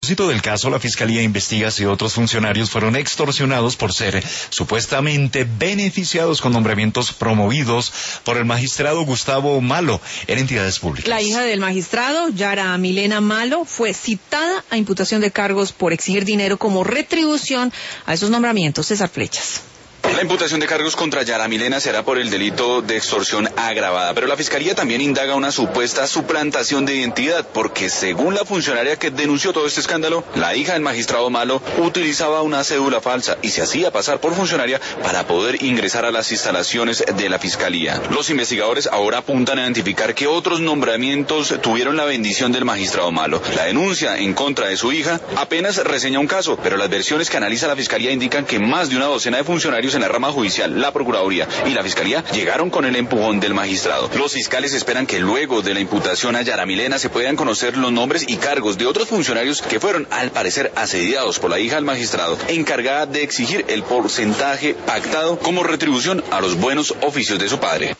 A propósito del caso, la Fiscalía investiga si otros funcionarios fueron extorsionados por ser supuestamente beneficiados con nombramientos promovidos por el magistrado Gustavo Malo en entidades públicas. La hija del magistrado, Yara Milena Malo, fue citada a imputación de cargos por exigir dinero como retribución a esos nombramientos. César Flechas. La imputación de cargos contra Yara Milena será por el delito de extorsión agravada, pero la Fiscalía también indaga una supuesta suplantación de identidad, porque según la funcionaria que denunció todo este escándalo, la hija del magistrado Malo utilizaba una cédula falsa y se hacía pasar por funcionaria para poder ingresar a las instalaciones de la Fiscalía. Los investigadores ahora apuntan a identificar que otros nombramientos tuvieron la bendición del magistrado Malo. La denuncia en contra de su hija apenas reseña un caso, pero las versiones que analiza la Fiscalía indican que más de una docena de funcionarios en la rama judicial, la Procuraduría y la Fiscalía llegaron con el empujón del magistrado. Los fiscales esperan que luego de la imputación a Yara Milena se puedan conocer los nombres y cargos de otros funcionarios que fueron, al parecer, asediados por la hija del magistrado, encargada de exigir el porcentaje pactado como retribución a los buenos oficios de su padre.